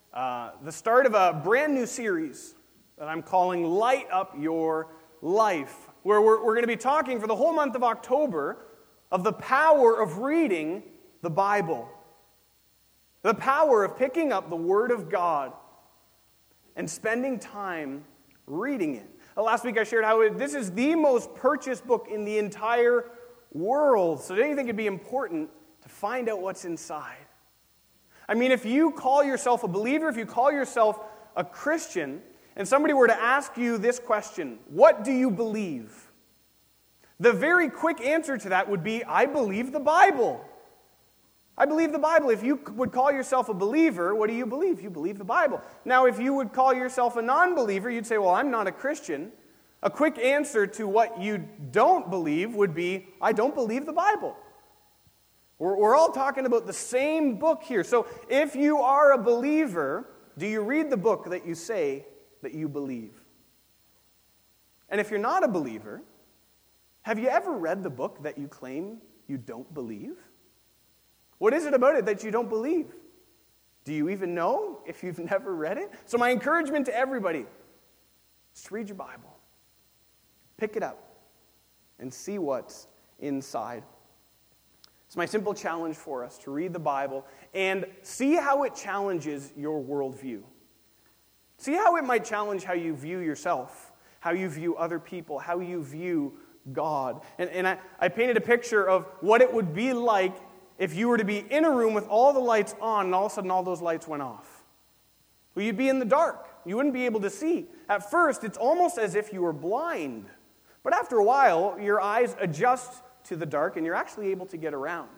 the start of a brand new series that I'm calling Light Up Your Life, where we're going to be talking for the whole month of October of the power of reading the Bible. The power of picking up the Word of God and spending time reading it. Last week I shared how this is the most purchased book in the entire world. So don't you think it'd be important to find out what's inside? I mean, if you call yourself a believer, if you call yourself a Christian, and somebody were to ask you this question, what do you believe? The very quick answer to that would be, I believe the Bible. I believe the Bible. If you would call yourself a believer, what do you believe? You believe the Bible. Now, if you would call yourself a non-believer, you'd say, well, I'm not a Christian. A quick answer to what you don't believe would be, I don't believe the Bible. We're all talking about the same book here. So if you are a believer, do you read the book that you say that you believe? And if you're not a believer, have you ever read the book that you claim you don't believe? What is it about it that you don't believe? Do you even know if you've never read it? So my encouragement to everybody is to read your Bible. Pick it up and see what's inside. It's my simple challenge for us to read the Bible and see how it challenges your worldview. See how it might challenge how you view yourself, how you view other people, how you view God. And I painted a picture of what it would be like if you were to be in a room with all the lights on and all of a sudden all those lights went off. Well, you'd be in the dark. You wouldn't be able to see. At first, it's almost as if you were blind. But after a while, your eyes adjust to the dark and you're actually able to get around.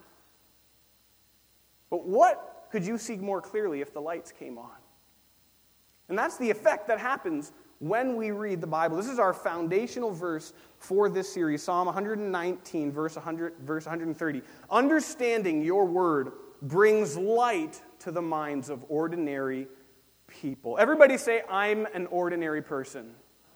But what could you see more clearly if the lights came on? And that's the effect that happens when we read the Bible. This is our foundational verse for this series, Psalm 119, verse 130. Understanding your word brings light to the minds of ordinary people. Everybody say, I'm an ordinary person.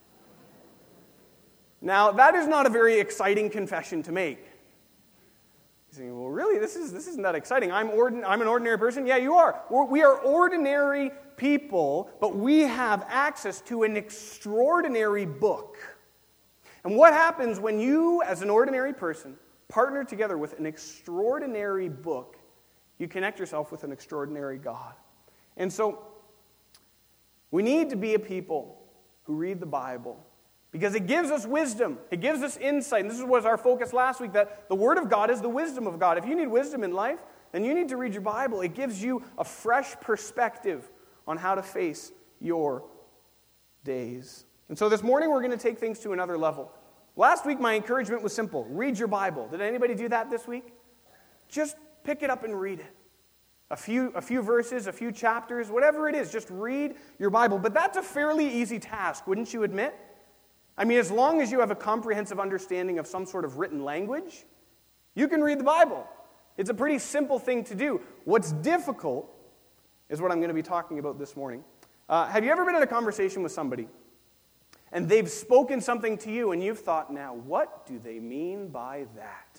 Now, that is not a very exciting confession to make. You're saying, well, really, this isn't that exciting. I'm an ordinary person? Yeah, you are. We are ordinary people, but we have access to an extraordinary book. And what happens when you, as an ordinary person, partner together with an extraordinary book, you connect yourself with an extraordinary God. And so, we need to be a people who read the Bible because it gives us wisdom. It gives us insight. And this was our focus last week, that the Word of God is the wisdom of God. If you need wisdom in life, then you need to read your Bible. It gives you a fresh perspective on how to face your days. And so this morning we're going to take things to another level. Last week my encouragement was simple. Read your Bible. Did anybody do that this week? Just pick it up and read it. A few verses, a few chapters, whatever it is, just read your Bible. But that's a fairly easy task, wouldn't you admit? I mean, as long as you have a comprehensive understanding of some sort of written language, you can read the Bible. It's a pretty simple thing to do. What's difficult is what I'm going to be talking about this morning. Have you ever been in a conversation with somebody and they've spoken something to you and you've thought, now, what do they mean by that?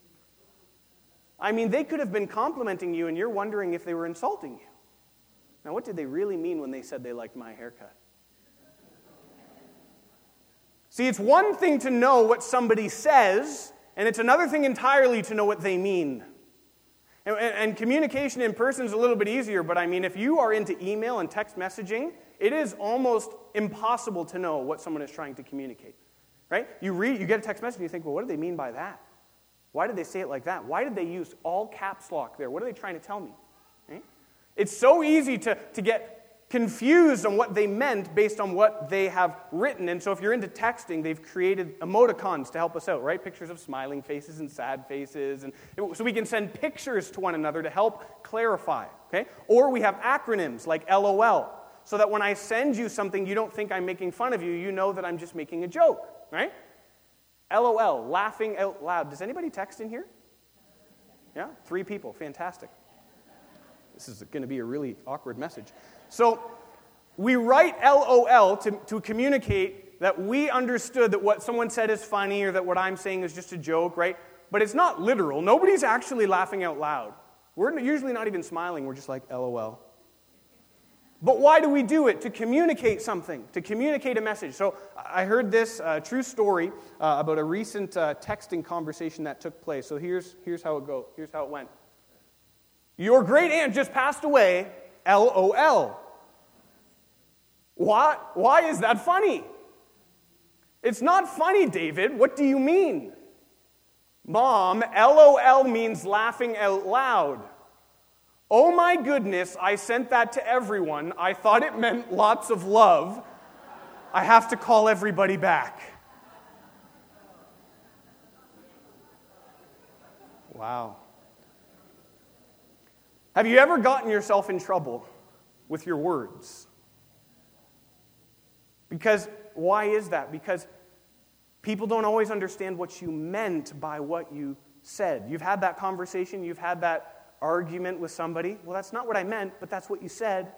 I mean, they could have been complimenting you and you're wondering if they were insulting you. Now, what did they really mean when they said they liked my haircut? See, it's one thing to know what somebody says, and it's another thing entirely to know what they mean. And communication in person is a little bit easier, but I mean, if you are into email and text messaging, it is almost impossible to know what someone is trying to communicate, right? You get a text message and you think, well, what do they mean by that? Why did they say it like that? Why did they use all caps lock there? What are they trying to tell me? Right? It's so easy to get confused on what they meant based on what they have written. And so if you're into texting, they've created emoticons to help us out, right? Pictures of smiling faces and sad faces. And so we can send pictures to one another to help clarify, okay? Or we have acronyms like LOL, so that when I send you something, you don't think I'm making fun of you. You know that I'm just making a joke, right? LOL, laughing out loud. Does anybody text in here? Yeah? 3 people. Fantastic. This is going to be a really awkward message. So we write LOL to communicate that we understood that what someone said is funny or that what I'm saying is just a joke, right? But it's not literal. Nobody's actually laughing out loud. We're usually not even smiling. We're just like, LOL. But why do we do it? To communicate something, to communicate a message. So I heard this true story about a recent texting conversation that took place. So here's how it goes. Here's how it went. Your great aunt just passed away, LOL. What? Why is that funny? It's not funny, David. What do you mean? Mom, LOL means laughing out loud. Oh my goodness, I sent that to everyone. I thought it meant lots of love. I have to call everybody back. Wow. Have you ever gotten yourself in trouble with your words? Because, why is that? Because people don't always understand what you meant by what you said. You've had that conversation, you've had that argument with somebody. Well, that's not what I meant, but that's what you said.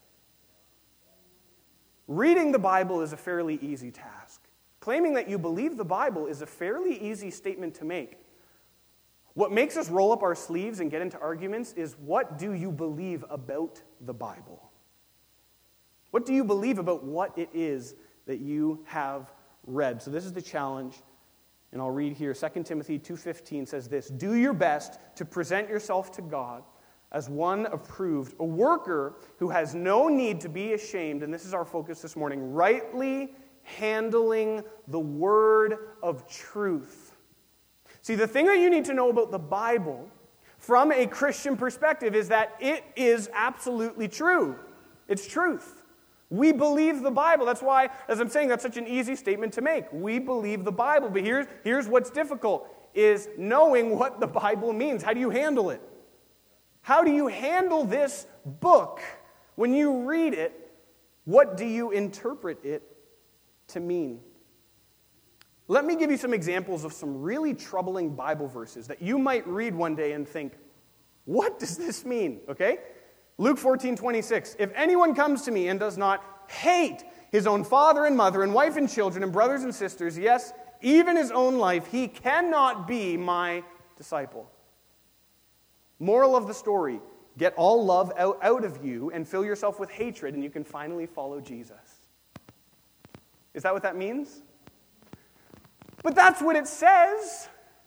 Reading the Bible is a fairly easy task. Claiming that you believe the Bible is a fairly easy statement to make. What makes us roll up our sleeves and get into arguments is, what do you believe about the Bible? What do you believe about what it is that you have read? So this is the challenge. And I'll read here, 2 Timothy 2:15 says this, do your best to present yourself to God as one approved, a worker who has no need to be ashamed, and this is our focus this morning, rightly handling the word of truth. See, the thing that you need to know about the Bible from a Christian perspective is that it is absolutely true. It's truth. We believe the Bible. That's why, as I'm saying, that's such an easy statement to make. We believe the Bible. But here's what's difficult, is knowing what the Bible means. How do you handle it? How do you handle this book? When you read it, what do you interpret it to mean? Let me give you some examples of some really troubling Bible verses that you might read one day and think, what does this mean? Okay? Luke 14:26, if anyone comes to me and does not hate his own father and mother and wife and children and brothers and sisters, yes, even his own life, he cannot be my disciple. Moral of the story, get all love out of you and fill yourself with hatred, and you can finally follow Jesus. Is that what that means? But that's what it says.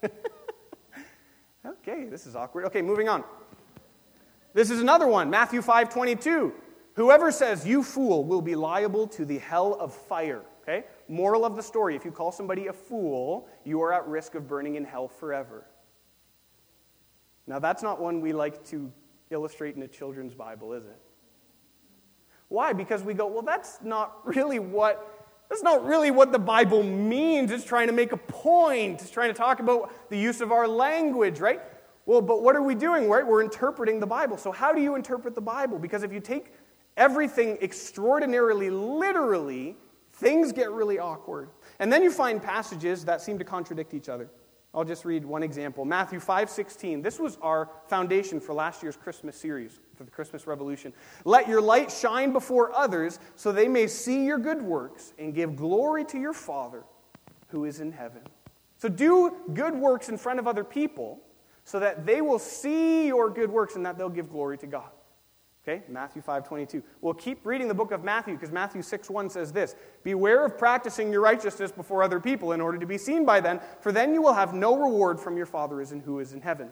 Okay, this is awkward. Okay, moving on. This is another one, Matthew 5:22. Whoever says, you fool, will be liable to the hell of fire. Okay? Moral of the story, if you call somebody a fool, you are at risk of burning in hell forever. Now, that's not one we like to illustrate in a children's Bible, is it? Why? Because we go, well, that's not really what the Bible means. It's trying to make a point. It's trying to talk about the use of our language, right? Well, but what are we doing, right? We're interpreting the Bible. So how do you interpret the Bible? Because if you take everything extraordinarily literally, things get really awkward. And then you find passages that seem to contradict each other. I'll just read one example. Matthew 5:16. This was our foundation for last year's Christmas series, for the Christmas Revolution. Let your light shine before others so they may see your good works and give glory to your Father who is in heaven. So do good works in front of other people so that they will see your good works and that they'll give glory to God. Okay, Matthew 5:22. We'll keep reading the book of Matthew because Matthew 6:1 says this, beware of practicing your righteousness before other people in order to be seen by them, for then you will have no reward from your Father who is in heaven.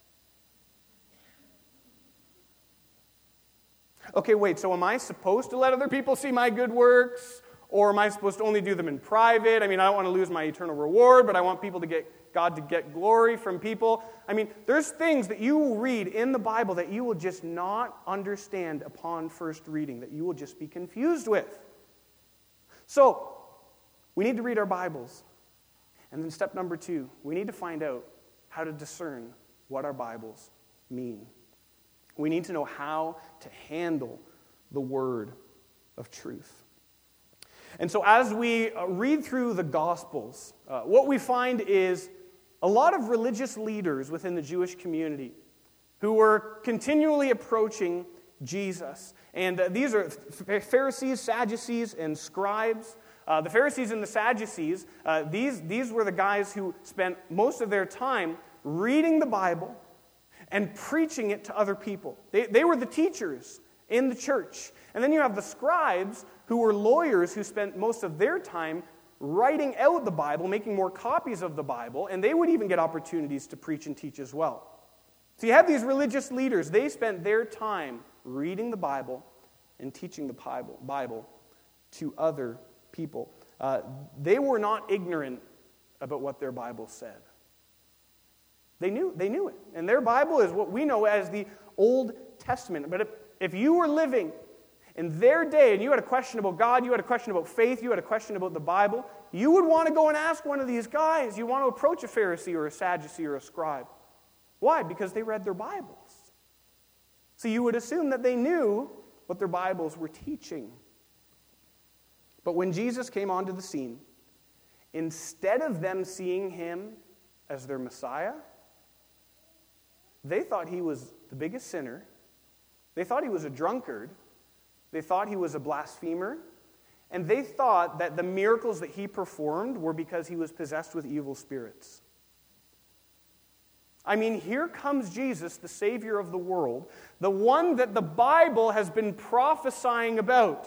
Okay, wait, so am I supposed to let other people see my good works? Or am I supposed to only do them in private? I mean, I don't want to lose my eternal reward, but I want God to get glory from people. I mean, there's things that you will read in the Bible that you will just not understand upon first reading, that you will just be confused with. So, we need to read our Bibles. And then step number 2, we need to find out how to discern what our Bibles mean. We need to know how to handle the word of truth. And so as we read through the Gospels, what we find is a lot of religious leaders within the Jewish community who were continually approaching Jesus. And these are Pharisees, Sadducees, and scribes. The Pharisees and the Sadducees, these were the guys who spent most of their time reading the Bible and preaching it to other people. They were the teachers in the church. And then you have the scribes, who were lawyers who spent most of their time writing out the Bible, making more copies of the Bible, and they would even get opportunities to preach and teach as well. So you have these religious leaders. They spent their time reading the Bible and teaching the Bible to other people. They were not ignorant about what their Bible said. They knew it. And their Bible is what we know as the Old Testament. But if you were living in their day and you had a question about God, you had a question about faith, you had a question about the Bible, you would want to go and ask one of these guys. You want to approach a Pharisee or a Sadducee or a scribe. Why? Because they read their Bibles. So you would assume that they knew what their Bibles were teaching. But when Jesus came onto the scene, instead of them seeing him as their Messiah, they thought he was the biggest sinner. They thought he was a drunkard. They thought he was a blasphemer. And they thought that the miracles that he performed were because he was possessed with evil spirits. I mean, here comes Jesus, the Savior of the world, the one that the Bible has been prophesying about.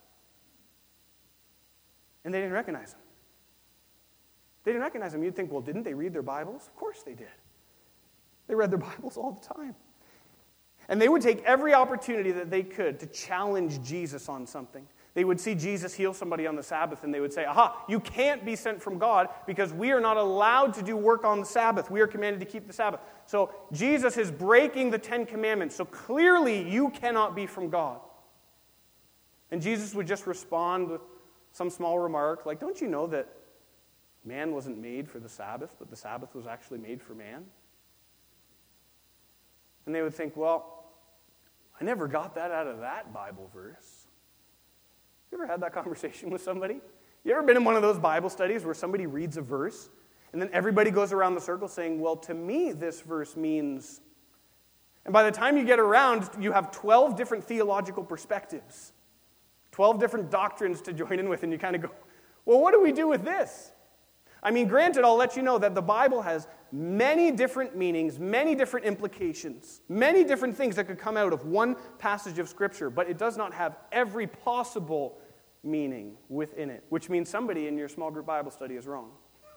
And they didn't recognize him. They didn't recognize him. You'd think, well, didn't they read their Bibles? Of course they did. They read their Bibles all the time. And they would take every opportunity that they could to challenge Jesus on something. They would see Jesus heal somebody on the Sabbath, and they would say, aha, you can't be sent from God because we are not allowed to do work on the Sabbath. We are commanded to keep the Sabbath. So Jesus is breaking the 10 Commandments. So clearly you cannot be from God. And Jesus would just respond with some small remark like, don't you know that man wasn't made for the Sabbath, but the Sabbath was actually made for man? And they would think, well, I never got that out of that Bible verse. You ever had that conversation with somebody? You ever been in one of those Bible studies where somebody reads a verse, and then everybody goes around the circle saying, well, to me, this verse means... And by the time you get around, you have 12 different theological perspectives, 12 different doctrines to join in with, and you kind of go, well, what do we do with this? I mean, granted, I'll let you know that the Bible has many different meanings, many different implications, many different things that could come out of one passage of Scripture, but it does not have every possible meaning within it, which means somebody in your small group Bible study is wrong.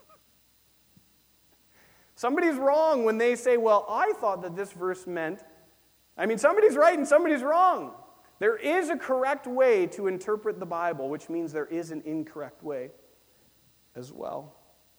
Somebody's wrong when they say, well, I thought that this verse meant... I mean, somebody's right and somebody's wrong. There is a correct way to interpret the Bible, which means there is an incorrect way as well.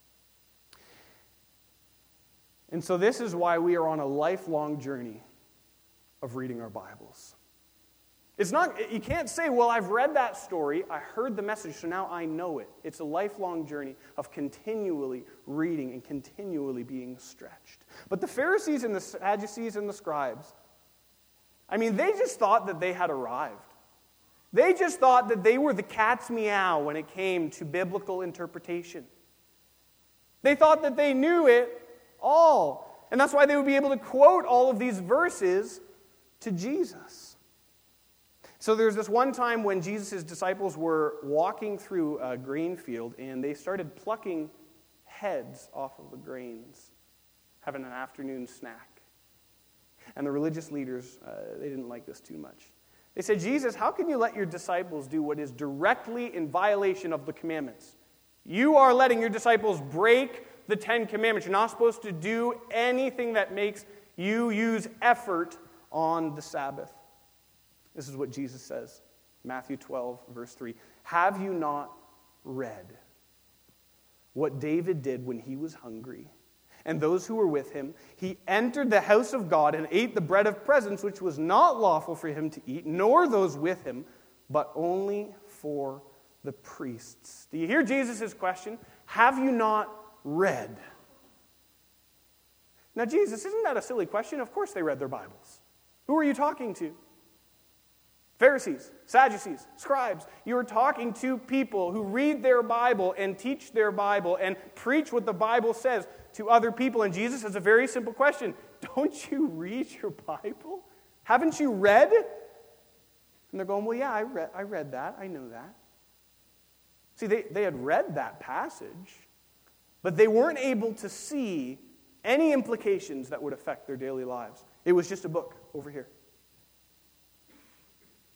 And so this is why we are on a lifelong journey of reading our Bibles. It's not, you can't say, well, I've read that story, I heard the message, so now I know it. It's a lifelong journey of continually reading and continually being stretched. But the Pharisees and the Sadducees and the scribes, I mean, they just thought that they had arrived. They just thought that they were the cat's meow when it came to biblical interpretation. They thought that they knew it all. And that's why they would be able to quote all of these verses to Jesus. So there's this one time when Jesus' disciples were walking through a grain field and they started plucking heads off of the grains, having an afternoon snack. And the religious leaders, they didn't like this too much. They said, Jesus, how can you let your disciples do what is directly in violation of the commandments? You are letting your disciples break the 10 Commandments. You're not supposed to do anything that makes you use effort on the Sabbath. This is what Jesus says, Matthew 12, verse 3. Have you not read what David did when he was hungry? And those who were with him, he entered the house of God and ate the bread of presence, which was not lawful for him to eat, nor those with him, but only for the priests. Do you hear Jesus' question? Have you not read? Now, Jesus, isn't that a silly question? Of course they read their Bibles. Who are you talking to? Pharisees, Sadducees, scribes. You are talking to people who read their Bible and teach their Bible and preach what the Bible says to other people. And Jesus has a very simple question. Don't you read your Bible? Haven't you read? And they're going, well, yeah, I read that. I know that. See, they had read that passage, but they weren't able to see any implications that would affect their daily lives. It was just a book over here.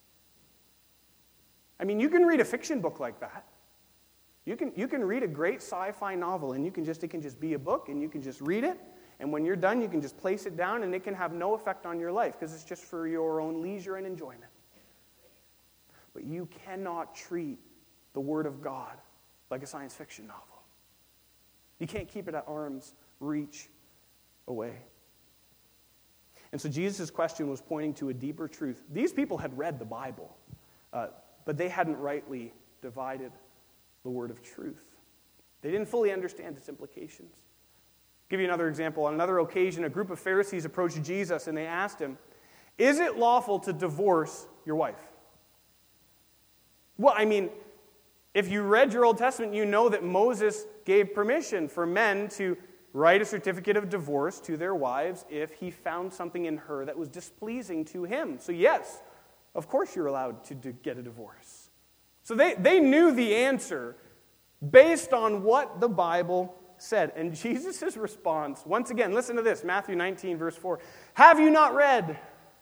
I mean, you can read a fiction book like that. You can read a great sci-fi novel, and it can just be a book, and you can just read it, and when you're done, you can just place it down, and it can have no effect on your life because it's just for your own leisure and enjoyment. But you cannot treat the Word of God like a science fiction novel. You can't keep it at arm's reach away. And so Jesus' question was pointing to a deeper truth. These people had read the Bible, but they hadn't rightly divided the word of truth. They didn't fully understand its implications. I'll give you another example. On another occasion, a group of Pharisees approached Jesus and they asked him, "Is it lawful to divorce your wife?" Well, I mean, if you read your Old Testament, you know that Moses gave permission for men to write a certificate of divorce to their wives if he found something in her that was displeasing to him. So yes, of course you're allowed to get a divorce. So they knew the answer based on what the Bible said. And Jesus' response, once again, listen to this, Matthew 19, verse 4. "Have you not read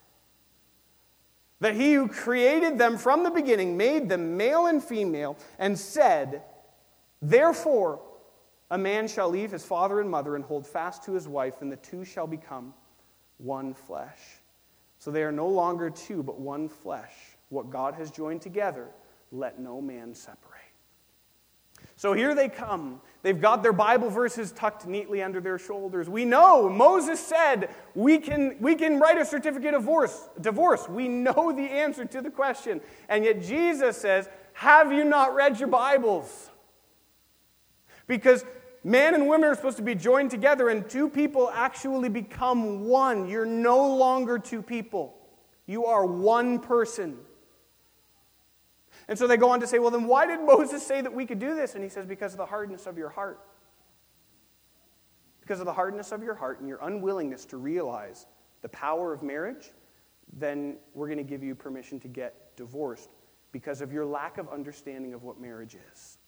that he who created them from the beginning made them male and female, and said, 'Therefore a man shall leave his father and mother and hold fast to his wife, and the two shall become one flesh. So they are no longer two, but one flesh. What God has joined together, let no man separate.'" So here they come. They've got their Bible verses tucked neatly under their shoulders. We know Moses said we can write a certificate of divorce. We know the answer to the question. And yet Jesus says, "Have you not read your Bibles?" Because man and women are supposed to be joined together, and two people actually become one. You're no longer two people. You are one person. And so they go on to say, well, then why did Moses say that we could do this? And he says, because of the hardness of your heart. Because of the hardness of your heart and your unwillingness to realize the power of marriage, then we're going to give you permission to get divorced because of your lack of understanding of what marriage is.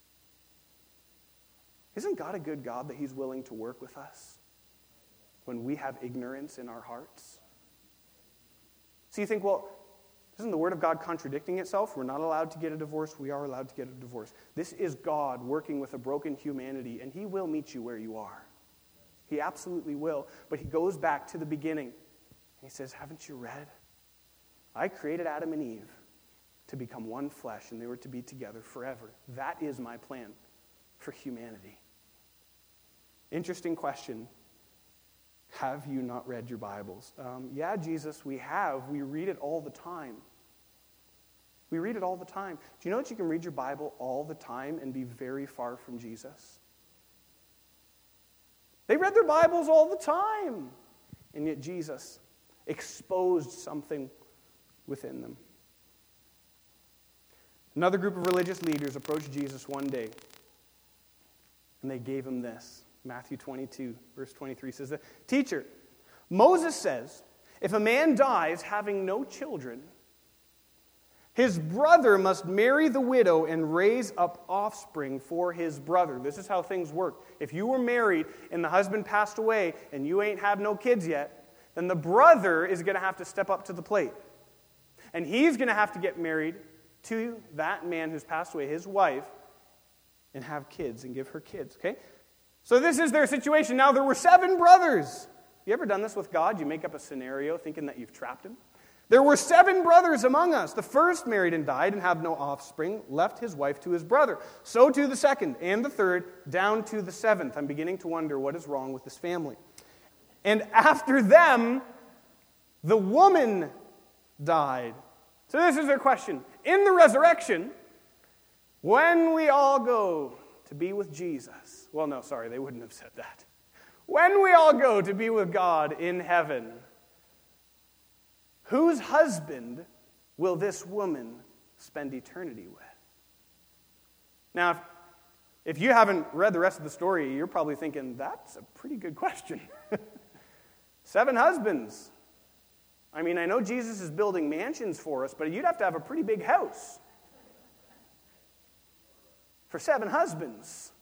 Isn't God a good God that he's willing to work with us when we have ignorance in our hearts? So you think, well, isn't the Word of God contradicting itself? We're not allowed to get a divorce. We are allowed to get a divorce. This is God working with a broken humanity, and he will meet you where you are. He absolutely will. But he goes back to the beginning. And he says, haven't you read? I created Adam and Eve to become one flesh, and they were to be together forever. That is my plan for humanity. Interesting question. Have you not read your Bibles? Yeah, Jesus, we have. We read it all the time. We read it all the time. Do you know that you can read your Bible all the time and be very far from Jesus? They read their Bibles all the time. And yet Jesus exposed something within them. Another group of religious leaders approached Jesus one day, and they gave him this. Matthew 22, verse 23 says, "Teacher, Moses says, if a man dies having no children, his brother must marry the widow and raise up offspring for his brother." This is how things work. If you were married and the husband passed away and you ain't had no kids yet, then the brother is going to have to step up to the plate. And he's going to have to get married to that man who's passed away, his wife, and have kids and give her kids, okay? So this is their situation. Now, there were 7 brothers. You ever done this with God? You make up a scenario thinking that you've trapped him. There were 7 brothers among us. The first married and died and had no offspring, left his wife to his brother. So too the second and the third, down to the 7th. I'm beginning to wonder what is wrong with this family. And after them, the woman died. So this is their question. In the resurrection, when we all go to be with Jesus. Well, no, sorry, they wouldn't have said that. When we all go to be with God in heaven, whose husband will this woman spend eternity with? Now, if you haven't read the rest of the story, you're probably thinking, that's a pretty good question. 7 husbands. I mean, I know Jesus is building mansions for us, but you'd have to have a pretty big house for 7 husbands.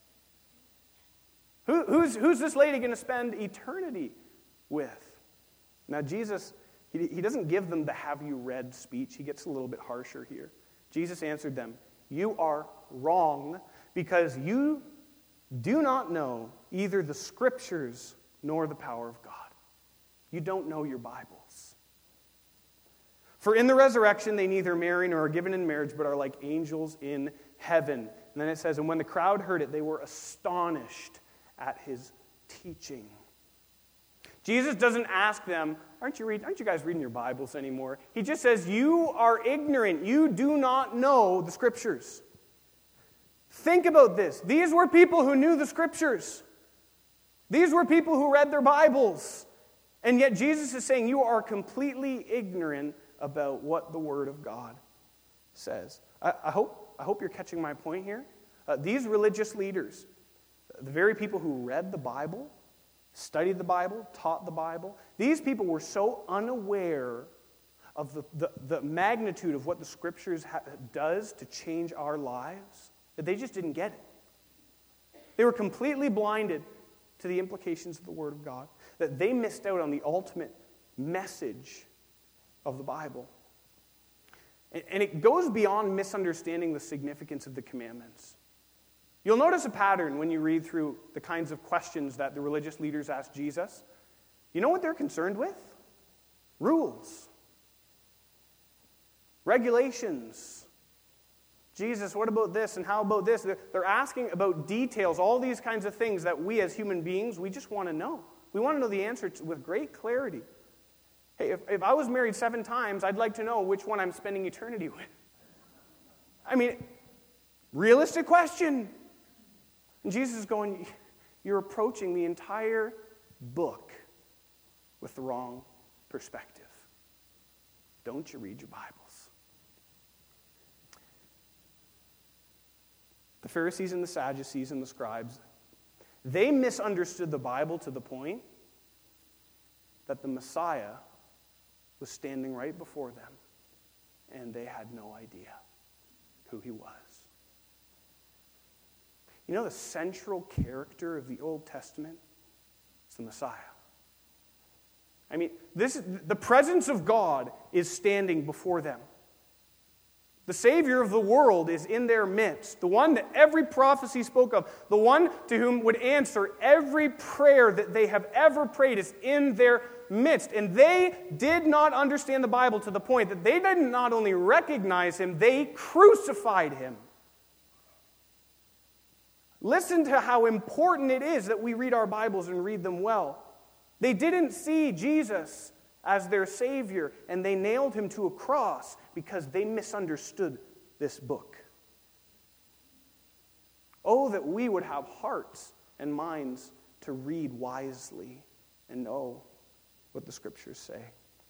Who's this lady going to spend eternity with? Now, Jesus, he doesn't give them the have you read speech. He gets a little bit harsher here. Jesus answered them, "You are wrong, because you do not know either the Scriptures nor the power of God." You don't know your Bibles. "For in the resurrection they neither marry nor are given in marriage, but are like angels in heaven." And then it says, "And when the crowd heard it, they were astonished at his teaching." Jesus doesn't ask them, aren't you guys reading your Bibles anymore? He just says, you are ignorant. You do not know the Scriptures. Think about this. These were people who knew the Scriptures. These were people who read their Bibles. And yet Jesus is saying you are completely ignorant about what the Word of God says. I hope you're catching my point here. These religious leaders, the very people who read the Bible, studied the Bible, taught the Bible, these people were so unaware of the magnitude of what the Scriptures does to change our lives that they just didn't get it. They were completely blinded to the implications of the Word of God, that they missed out on the ultimate message of the Bible. And it goes beyond misunderstanding the significance of the commandments. You'll notice a pattern when you read through the kinds of questions that the religious leaders asked Jesus. You know what they're concerned with? Rules. Regulations. Jesus, what about this and how about this? They're asking about details, all these kinds of things that we as human beings, we just want to know. We want to know the answer with great clarity. Hey, if I was married 7 times, I'd like to know which one I'm spending eternity with. I mean, realistic question. And Jesus is going, you're approaching the entire book with the wrong perspective. Don't you read your Bibles? The Pharisees and the Sadducees and the scribes, they misunderstood the Bible to the point that the Messiah was standing right before them, and they had no idea who he was. You know, the central character of the Old Testament is the Messiah. I mean, the presence of God is standing before them. The Savior of the world is in their midst, the one that every prophecy spoke of, the one to whom would answer every prayer that they have ever prayed is in their midst. And they did not understand the Bible to the point that they didn't not only recognize him, they crucified him. Listen to how important it is that we read our Bibles and read them well. They didn't see Jesus as their Savior, and they nailed him to a cross because they misunderstood this book. Oh, that we would have hearts and minds to read wisely and know what the Scriptures say.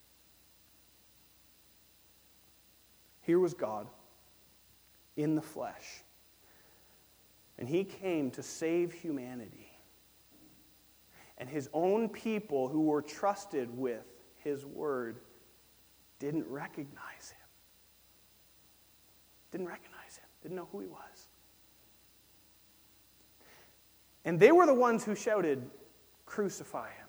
Here was God in the flesh, and he came to save humanity. And his own people who were trusted with his word didn't recognize him. Didn't know who he was. And they were the ones who shouted, "Crucify him.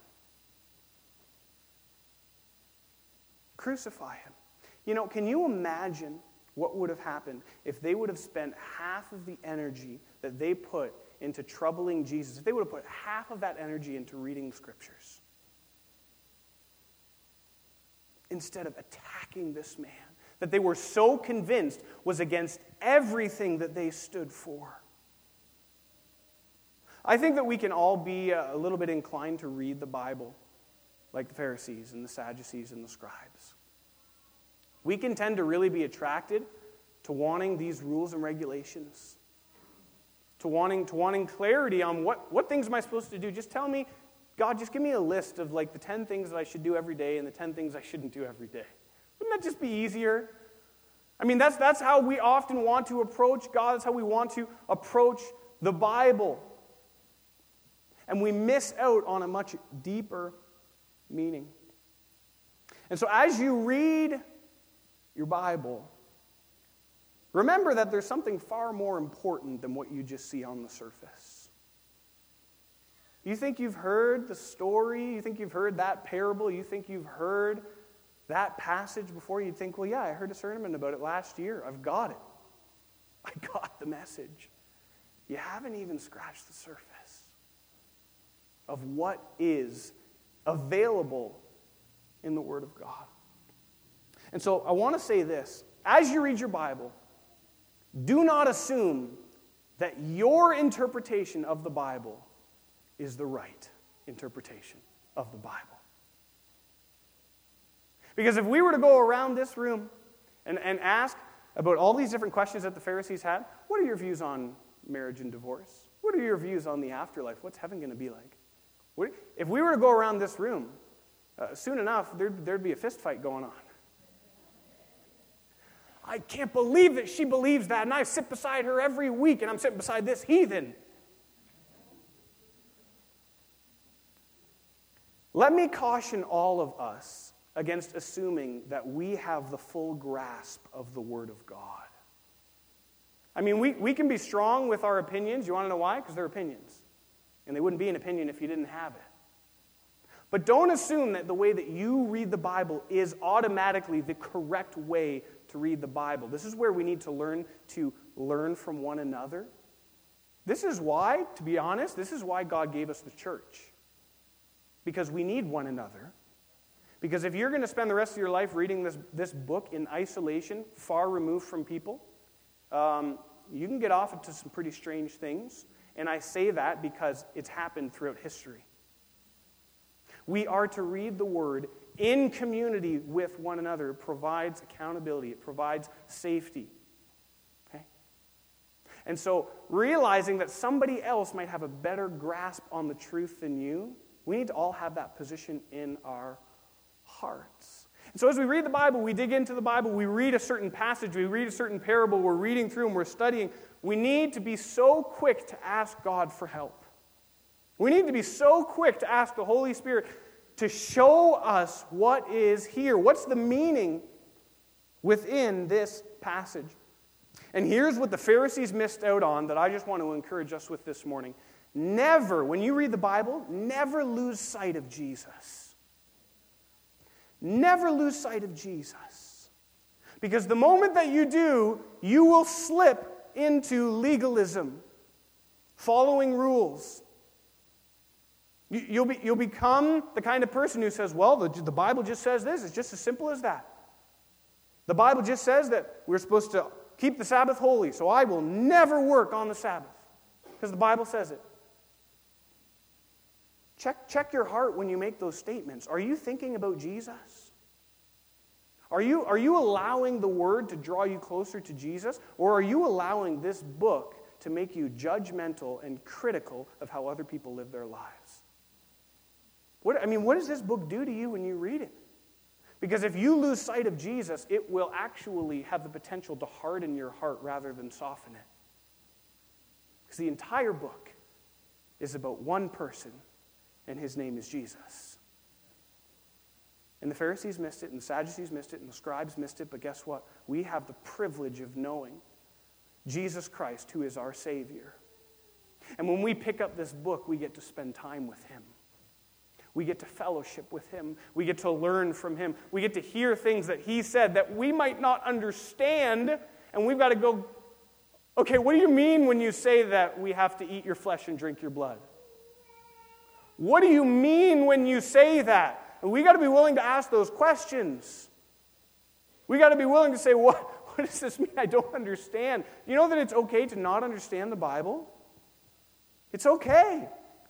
Crucify him." You know, can you imagine what would have happened if they would have spent half of the energy that they put into troubling Jesus, if they would have put half of that energy into reading the Scriptures, instead of attacking this man that they were so convinced was against everything that they stood for? I think that we can all be a little bit inclined to read the Bible like the Pharisees and the Sadducees and the scribes. We can tend to really be attracted to wanting these rules and regulations, to wanting clarity on what things am I supposed to do. Just tell me, God, just give me a list of like the 10 things that I should do every day and the 10 things I shouldn't do every day. Wouldn't that just be easier? I mean, that's how we often want to approach God. That's how we want to approach the Bible. And we miss out on a much deeper meaning. And so as you read your Bible, remember that there's something far more important than what you just see on the surface. You think you've heard the story, you think you've heard that parable, you think you've heard that passage before, you'd think, well, yeah, I heard a sermon about it last year. I've got it. I got the message. You haven't even scratched the surface of what is available in the Word of God. And so I want to say this. As you read your Bible, do not assume that your interpretation of the Bible is the right interpretation of the Bible. Because if we were to go around this room and ask about all these different questions that the Pharisees had, what are your views on marriage and divorce? What are your views on the afterlife? What's heaven going to be like? If we were to go around this room, soon enough, there'd be a fist fight going on. I can't believe that she believes that, and I sit beside her every week, and I'm sitting beside this heathen. Let me caution all of us against assuming that we have the full grasp of the Word of God. I mean, we can be strong with our opinions. You want to know why? Because they're opinions. And they wouldn't be an opinion if you didn't have it. But don't assume that the way that you read the Bible is automatically the correct way to read the Bible. This is where we need to learn from one another. This is why, to be honest, this is why God gave us the church. Because we need one another. Because if you're going to spend the rest of your life reading this book in isolation, far removed from people, you can get off into some pretty strange things. And I say that because it's happened throughout history. We are to read the Word in community with one another. It provides accountability. It provides safety. Okay? And so realizing that somebody else might have a better grasp on the truth than you, we need to all have that position in our hearts. And so as we read the Bible, we dig into the Bible, we read a certain passage, we read a certain parable, we're reading through and we're studying. We need to be so quick to ask God for help. We need to be so quick to ask the Holy Spirit to show us what is here. What's the meaning within this passage? And here's what the Pharisees missed out on that I just want to encourage us with this morning. Never, when you read the Bible, never lose sight of Jesus. Never lose sight of Jesus. Because the moment that you do, you will slip into legalism, following rules. You'll become the kind of person who says, well, the Bible just says this. It's just as simple as that. The Bible just says that we're supposed to keep the Sabbath holy, so I will never work on the Sabbath. Because the Bible says it. Check your heart when you make those statements. Are you thinking about Jesus? Are you allowing the Word to draw you closer to Jesus? Or are you allowing this book to make you judgmental and critical of how other people live their lives? What does this book do to you when you read it? Because if you lose sight of Jesus, it will actually have the potential to harden your heart rather than soften it. Because the entire book is about one person, and his name is Jesus. And the Pharisees missed it, and the Sadducees missed it, and the scribes missed it, but guess what? We have the privilege of knowing Jesus Christ, who is our Savior. And when we pick up this book, we get to spend time with him. We get to fellowship with him. We get to learn from him. We get to hear things that he said that we might not understand, and we've got to go, okay, what do you mean when you say that we have to eat your flesh and drink your blood? What do you mean when you say that? And we got to be willing to ask those questions. We got to be willing to say, what does this mean? I don't understand. You know that it's okay to not understand the Bible? It's okay.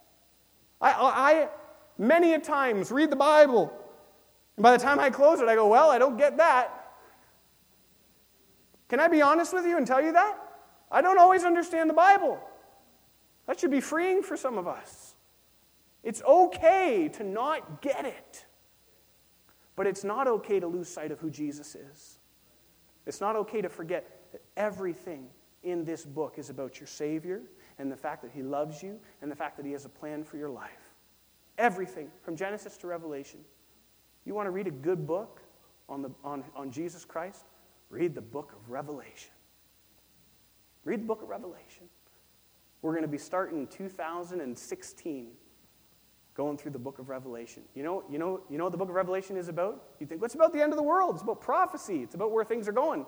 I many a times read the Bible, and by the time I close it, I go, well, I don't get that. Can I be honest with you and tell you that? I don't always understand the Bible. That should be freeing for some of us. It's okay to not get it. But it's not okay to lose sight of who Jesus is. It's not okay to forget that everything in this book is about your Savior and the fact that he loves you and the fact that he has a plan for your life. Everything, from Genesis to Revelation. You want to read a good book on Jesus Christ? Read the book of Revelation. Read the book of Revelation. We're going to be starting 2016. going through the book of Revelation. You know what the book of Revelation is about? You think, what's about the end of the world? It's about prophecy. It's about where things are going.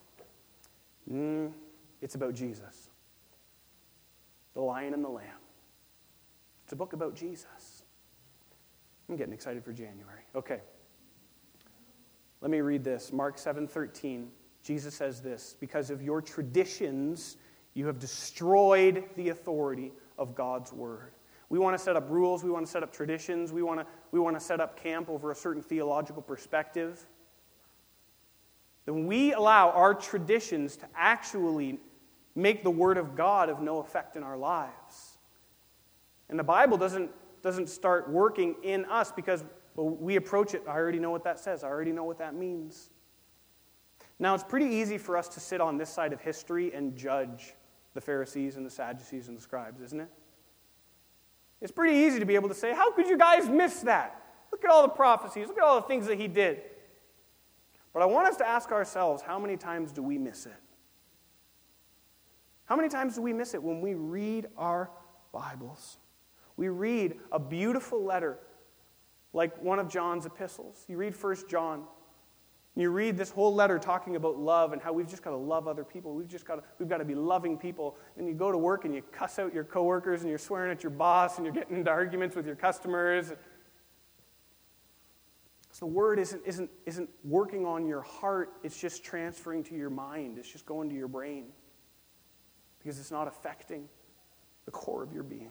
It's about Jesus. The Lion and the Lamb. It's a book about Jesus. I'm getting excited for January. Okay. Let me read this. Mark 7:13. Jesus says this, because of your traditions, you have destroyed the authority of God's word. We want to set up rules. We want to set up traditions. We want to set up camp over a certain theological perspective. Then we allow our traditions to actually make the word of God of no effect in our lives. And the Bible doesn't start working in us because we approach it. I already know what that says. I already know what that means. Now, it's pretty easy for us to sit on this side of history and judge the Pharisees and the Sadducees and the scribes, isn't it? It's pretty easy to be able to say, how could you guys miss that? Look at all the prophecies. Look at all the things that he did. But I want us to ask ourselves, how many times do we miss it? How many times do we miss it when we read our Bibles? We read a beautiful letter like one of John's epistles. You read 1 John. You read this whole letter talking about love and how we've just got to love other people. We've got to be loving people. And you go to work and you cuss out your coworkers and you're swearing at your boss and you're getting into arguments with your customers. So the word isn't working on your heart. It's just transferring to your mind. It's just going to your brain because it's not affecting the core of your being.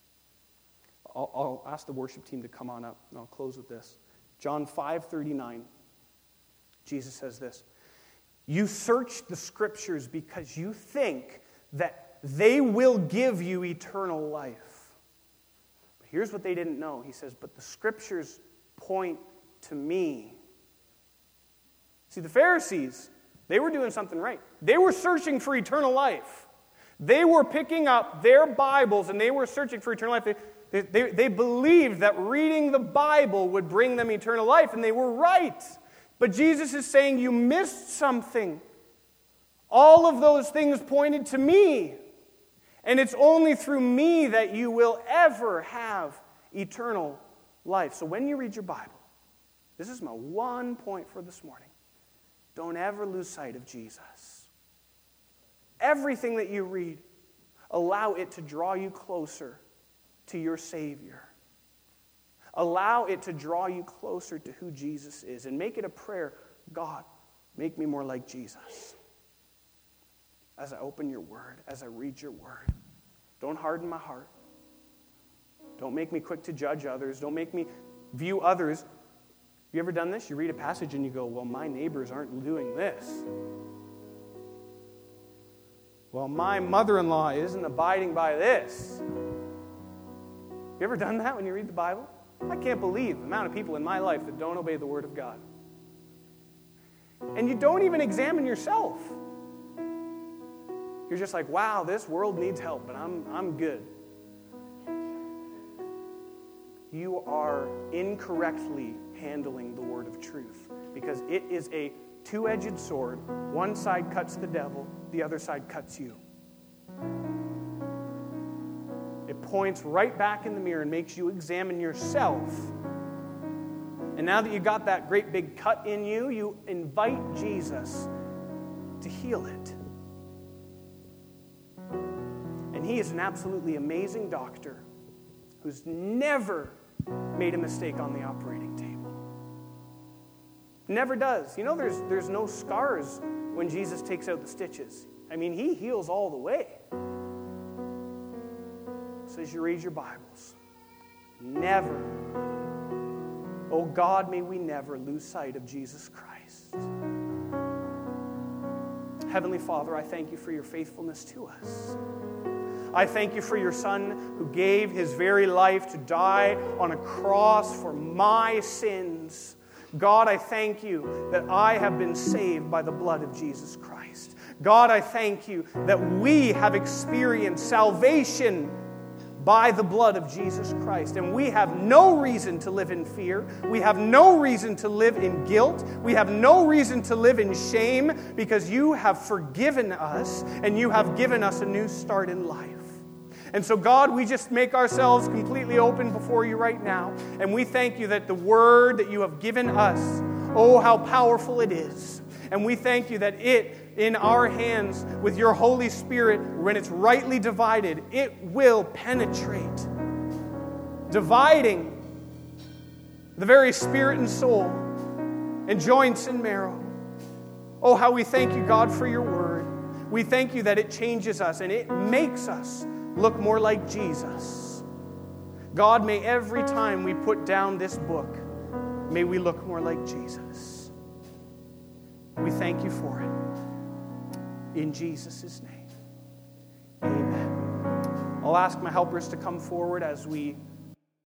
I'll ask the worship team to come on up, and I'll close with this. John 5:39. Jesus says this, you search the scriptures because you think that they will give you eternal life. But here's what they didn't know. He says, but the scriptures point to me. See, the Pharisees, they were doing something right. They were searching for eternal life. They were picking up their Bibles and they were searching for eternal life. They believed that reading the Bible would bring them eternal life, and they were right. But Jesus is saying, you missed something. All of those things pointed to me. And it's only through me that you will ever have eternal life. So when you read your Bible, this is my one point for this morning. Don't ever lose sight of Jesus. Everything that you read, allow it to draw you closer to your Savior. Allow it to draw you closer to who Jesus is. And make it a prayer, God, make me more like Jesus. As I open your word, as I read your word. Don't harden my heart. Don't make me quick to judge others. Don't make me view others. You ever done this? You read a passage and you go, well, my neighbors aren't doing this. Well, my mother-in-law isn't abiding by this. You ever done that when you read the Bible? I can't believe the amount of people in my life that don't obey the Word of God. And you don't even examine yourself. You're just like, wow, this world needs help, but I'm good. You are incorrectly handling the word of truth because it is a two-edged sword. One side cuts the devil, the other side cuts you. It points right back in the mirror and makes you examine yourself. And now that you got that great big cut in you, you invite Jesus to heal it. And he is an absolutely amazing doctor who's never made a mistake on the operating table. Never does. You know, there's no scars when Jesus takes out the stitches. I mean, he heals all the way. So as you read your Bibles, never, oh God, may we never lose sight of Jesus Christ. Heavenly Father, I thank you for your faithfulness to us. I thank you for your Son who gave his very life to die on a cross for my sins. God, I thank you that I have been saved by the blood of Jesus Christ. God, I thank you that we have experienced salvation by the blood of Jesus Christ. And we have no reason to live in fear. We have no reason to live in guilt. We have no reason to live in shame because you have forgiven us and you have given us a new start in life. And so, God, we just make ourselves completely open before you right now. And we thank you that the word that you have given us, oh, how powerful it is. And we thank you that it, in our hands, with your Holy Spirit, when it's rightly divided, it will penetrate, dividing the very spirit and soul and joints and marrow. Oh, how we thank you, God, for your word. We thank you that it changes us and it makes us look more like Jesus. God, may every time we put down this book, may we look more like Jesus. We thank you for it. In Jesus' name, amen. I'll ask my helpers to come forward as we